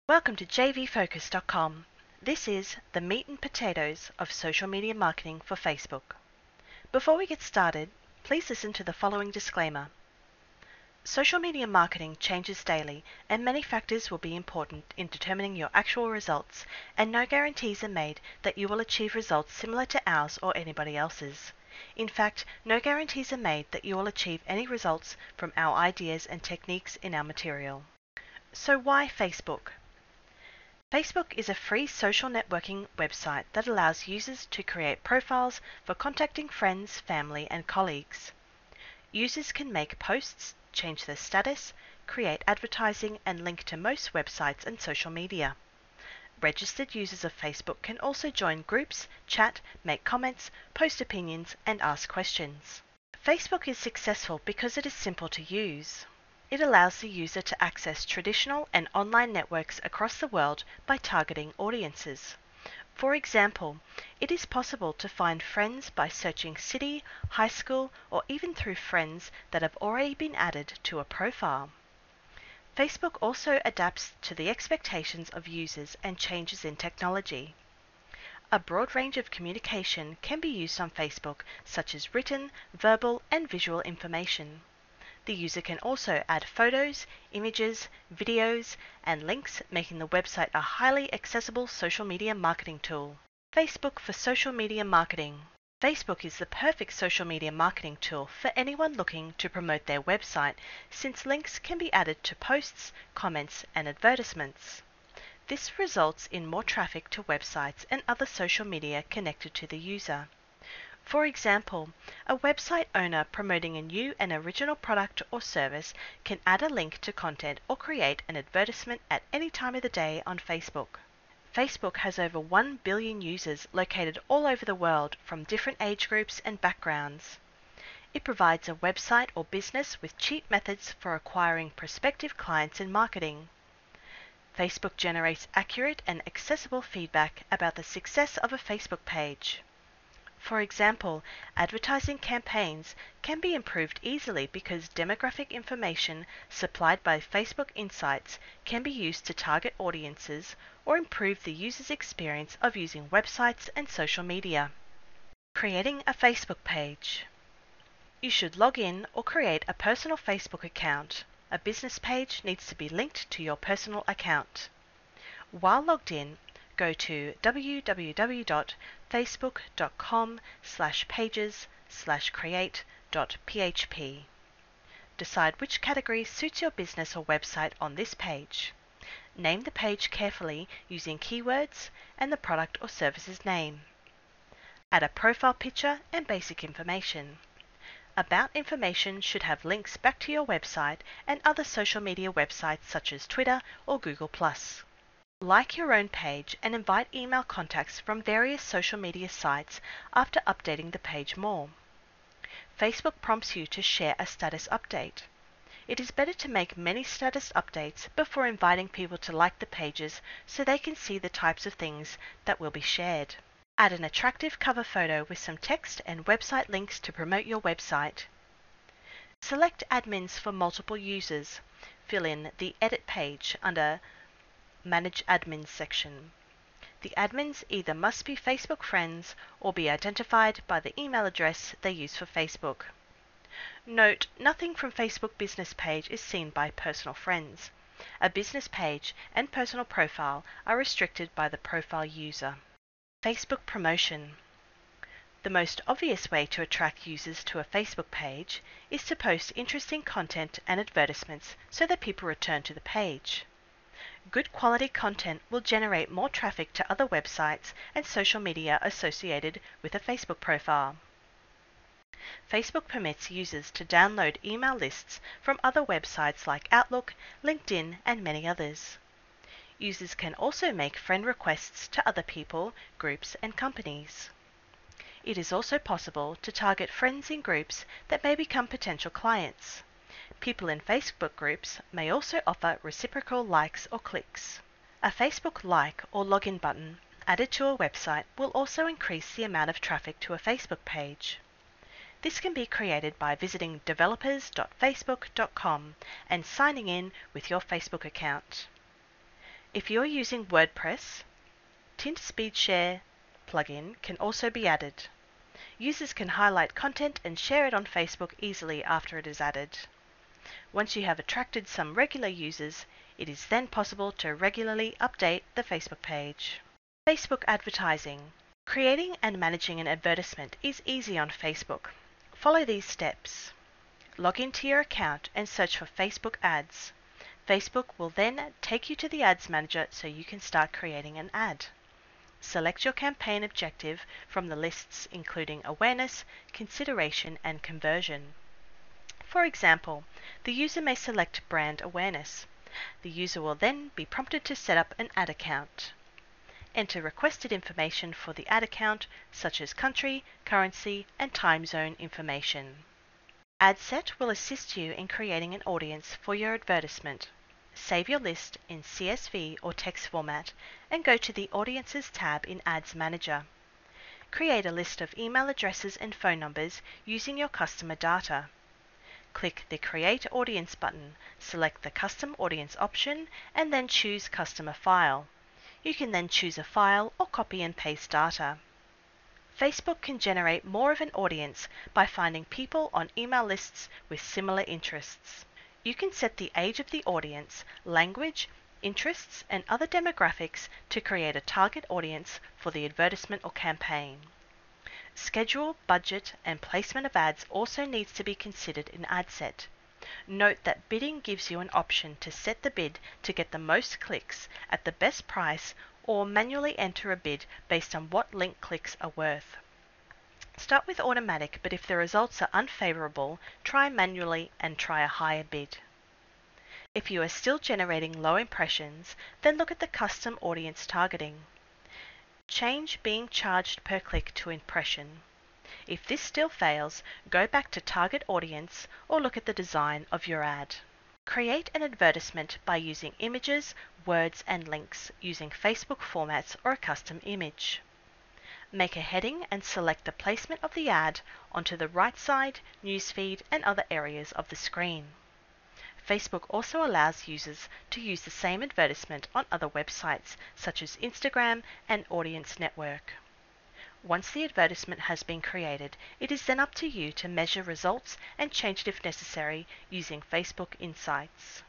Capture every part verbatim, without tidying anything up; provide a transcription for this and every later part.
Welcome to j v focus dot com. This is the meat and potatoes of social media marketing for Facebook. Before we get started, please listen to the following disclaimer. Social media marketing changes daily, and many factors will be important in determining your actual results, and no guarantees are made that you will achieve results similar to ours or anybody else's. In fact, no guarantees are made that you will achieve any results from our ideas and techniques in our material. So why Facebook? Facebook is a free social networking website that allows users to create profiles for contacting friends, family, and colleagues. Users can make posts, change their status, create advertising, and link to most websites and social media. Registered users of Facebook can also join groups, chat, make comments, post opinions, and ask questions. Facebook is successful because it is simple to use. It allows the user to access traditional and online networks across the world by targeting audiences. For example, it is possible to find friends by searching city, high school, or even through friends that have already been added to a profile. Facebook also adapts to the expectations of users and changes in technology. A broad range of communication can be used on Facebook, such as written, verbal, and visual information. The user can also add photos, images, videos, and links, making the website a highly accessible social media marketing tool. Facebook for social media marketing. Facebook is the perfect social media marketing tool for anyone looking to promote their website, since links can be added to posts, comments, and advertisements. This results in more traffic to websites and other social media connected to the user. For example, a website owner promoting a new and original product or service can add a link to content or create an advertisement at any time of the day on Facebook. Facebook has over one billion users located all over the world from different age groups and backgrounds. It provides a website or business with cheap methods for acquiring prospective clients and marketing. Facebook generates accurate and accessible feedback about the success of a Facebook page. For example, advertising campaigns can be improved easily because demographic information supplied by Facebook Insights can be used to target audiences or improve the user's experience of using websites and social media. Creating a Facebook page. You should log in or create a personal Facebook account. A business page needs to be linked to your personal account. While logged in, go to w w w dot facebook dot com slash pages slash create dot p h p. Decide which category suits your business or website on this page. Name the page carefully using keywords and the product or service's name. Add a profile picture and basic information. About information should have links back to your website and other social media websites such as Twitter or Google plus. Like your own page and invite email contacts from various social media sites after updating the page more. Facebook prompts you to share a status update. It is better to make many status updates before inviting people to like the pages so they can see the types of things that will be shared. Add an attractive cover photo with some text and website links to promote your website. Select admins for multiple users. Fill in the Edit page under Manage Admins section. The admins either must be Facebook friends or be identified by the email address they use for Facebook. Note, nothing from Facebook business page is seen by personal friends. A business page and personal profile are restricted by the profile user. Facebook promotion. The most obvious way to attract users to a Facebook page is to post interesting content and advertisements so that people return to the page. Good quality content will generate more traffic to other websites and social media associated with a Facebook profile. Facebook permits users to download email lists from other websites like Outlook, LinkedIn, and many others. Users can also make friend requests to other people, groups, and companies. It is also possible to target friends in groups that may become potential clients. People in Facebook groups may also offer reciprocal likes or clicks. A Facebook like or login button added to a website will also increase the amount of traffic to a Facebook page. This can be created by visiting developers dot facebook dot com and signing in with your Facebook account. If you're using WordPress, Tint Speed Share plugin can also be added. Users can highlight content and share it on Facebook easily after it is added. Once you have attracted some regular users, it is then possible to regularly update the Facebook page. Facebook advertising. Creating and managing an advertisement is easy on Facebook. Follow these steps. Log into your account and search for Facebook ads. Facebook will then take you to the Ads Manager so you can start creating an ad. Select your campaign objective from the lists including awareness, consideration, and conversion. For example, the user may select brand awareness. The user will then be prompted to set up an ad account. Enter requested information for the ad account, such as country, currency, and time zone information. AdSet will assist you in creating an audience for your advertisement. Save your list in C S V or text format and go to the Audiences tab in Ads Manager. Create a list of email addresses and phone numbers using your customer data. Click the Create Audience button, select the Custom Audience option, and then choose Customer File. You can then choose a file or copy and paste data. Facebook can generate more of an audience by finding people on email lists with similar interests. You can set the age of the audience, language, interests, and other demographics to create a target audience for the advertisement or campaign. Schedule, budget, and placement of ads also needs to be considered in AdSet. Note that bidding gives you an option to set the bid to get the most clicks at the best price or manually enter a bid based on what link clicks are worth. Start with automatic, but if the results are unfavorable, try manually and try a higher bid. If you are still generating low impressions, then look at the custom audience targeting. Change being charged per click to impression. If this still fails, go back to target audience or look at the design of your ad. Create an advertisement by using images, words, and links using Facebook formats or a custom image. Make a heading and select the placement of the ad onto the right side, newsfeed, and other areas of the screen. Facebook also allows users to use the same advertisement on other websites such as Instagram and Audience Network. Once the advertisement has been created, it is then up to you to measure results and change it if necessary using Facebook Insights.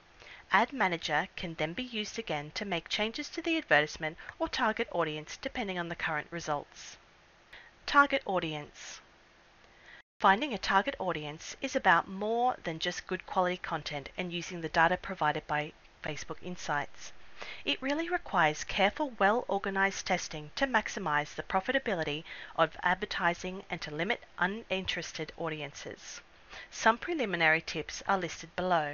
Ad Manager can then be used again to make changes to the advertisement or target audience depending on the current results. Target audience. Finding a target audience is about more than just good quality content and using the data provided by Facebook Insights. It really requires careful, well-organized testing to maximize the profitability of advertising and to limit uninterested audiences. Some preliminary tips are listed below.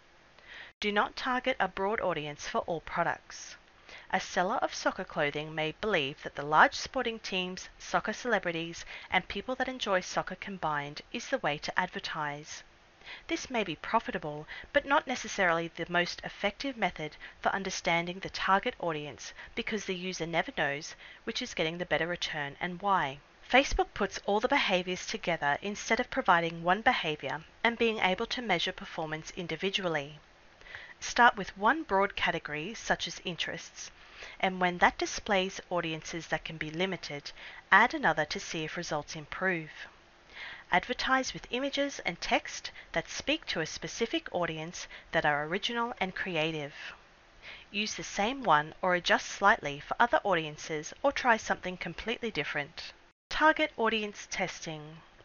Do not target a broad audience for all products. A seller of soccer clothing may believe that the large sporting teams, soccer celebrities, and people that enjoy soccer combined is the way to advertise. This may be profitable, but not necessarily the most effective method for understanding the target audience because the user never knows which is getting the better return and why. Facebook puts all the behaviors together instead of providing one behavior and being able to measure performance individually. Start with one broad category, such as interests, and when that displays audiences that can be limited, add another to see if results improve. Advertise with images and text that speak to a specific audience that are original and creative. Use the same one or adjust slightly for other audiences or try something completely different. Target audience testing.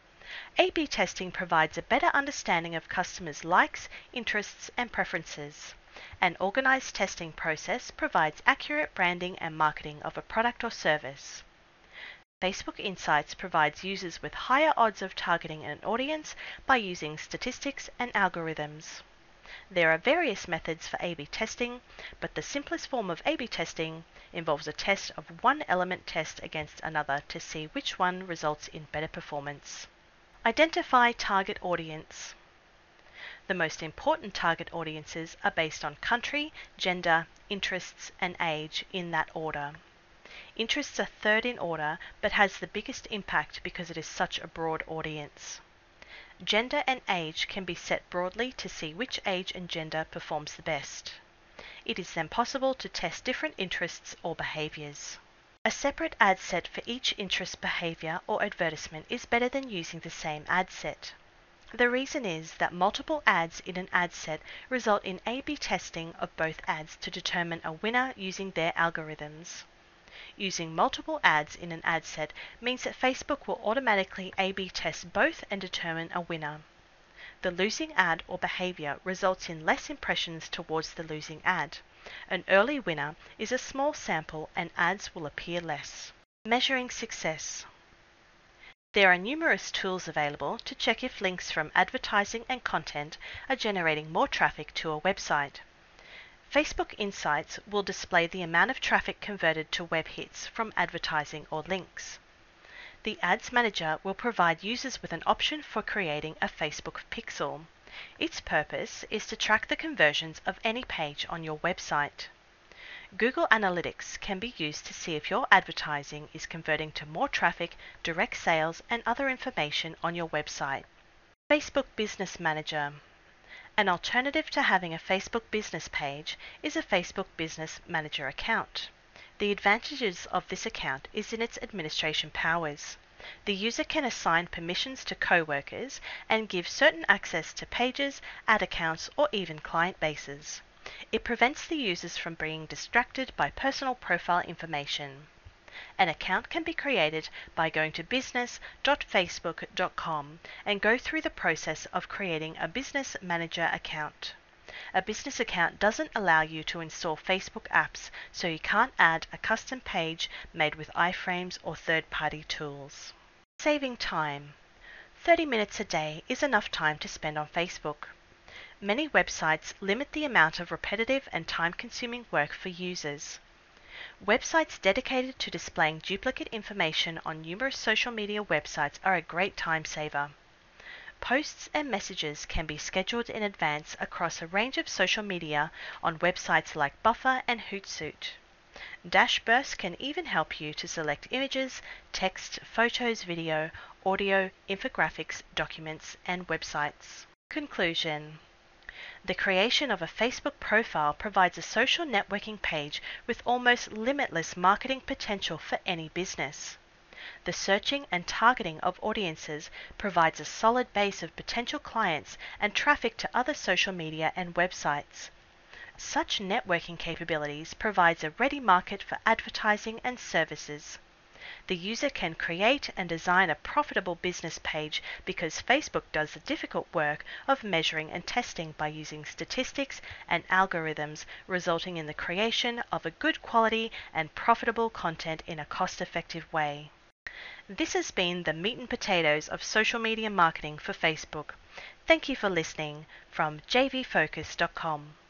A B testing provides a better understanding of customers' likes, interests, and preferences. An organized testing process provides accurate branding and marketing of a product or service. Facebook Insights provides users with higher odds of targeting an audience by using statistics and algorithms. There are various methods for A B testing, but the simplest form of A B testing involves a test of one element test against another to see which one results in better performance. Identify target audience. The most important target audiences are based on country, gender, interests, and age in that order. Interests are third in order, but has the biggest impact because it is such a broad audience. Gender and age can be set broadly to see which age and gender performs the best. It is then possible to test different interests or behaviors. A separate ad set for each interest, behavior, or advertisement is better than using the same ad set. The reason is that multiple ads in an ad set result in A B testing of both ads to determine a winner using their algorithms. Using multiple ads in an ad set means that Facebook will automatically A B test both and determine a winner. The losing ad or behavior results in less impressions towards the losing ad. An early winner is a small sample and ads will appear less. Measuring success. There are numerous tools available to check if links from advertising and content are generating more traffic to a website. Facebook Insights will display the amount of traffic converted to web hits from advertising or links. The Ads Manager will provide users with an option for creating a Facebook pixel. Its purpose is to track the conversions of any page on your website. Google Analytics can be used to see if your advertising is converting to more traffic, direct sales, and other information on your website. Facebook Business Manager. An alternative to having a Facebook business page is a Facebook Business Manager account. The advantages of this account is in its administration powers. The user can assign permissions to co-workers and give certain access to pages, ad accounts, or even client bases. It prevents the users from being distracted by personal profile information. An account can be created by going to business dot facebook dot com and go through the process of creating a Business Manager account. A business account doesn't allow you to install Facebook apps, so you can't add a custom page made with iframes or third-party tools. Saving time. thirty minutes a day is enough time to spend on Facebook. Many websites limit the amount of repetitive and time-consuming work for users. Websites dedicated to displaying duplicate information on numerous social media websites are a great time saver. Posts and messages can be scheduled in advance across a range of social media on websites like Buffer and Hootsuite. Dashburst can even help you to select images, text, photos, video, audio, infographics, documents, and websites. Conclusion. The creation of a Facebook profile provides a social networking page with almost limitless marketing potential for any business. The searching and targeting of audiences provides a solid base of potential clients and traffic to other social media and websites. Such networking capabilities provides a ready market for advertising and services. The user can create and design a profitable business page because Facebook does the difficult work of measuring and testing by using statistics and algorithms, resulting in the creation of a good quality and profitable content in a cost-effective way. This has been the meat and potatoes of social media marketing for Facebook. Thank you for listening from j v focus dot com.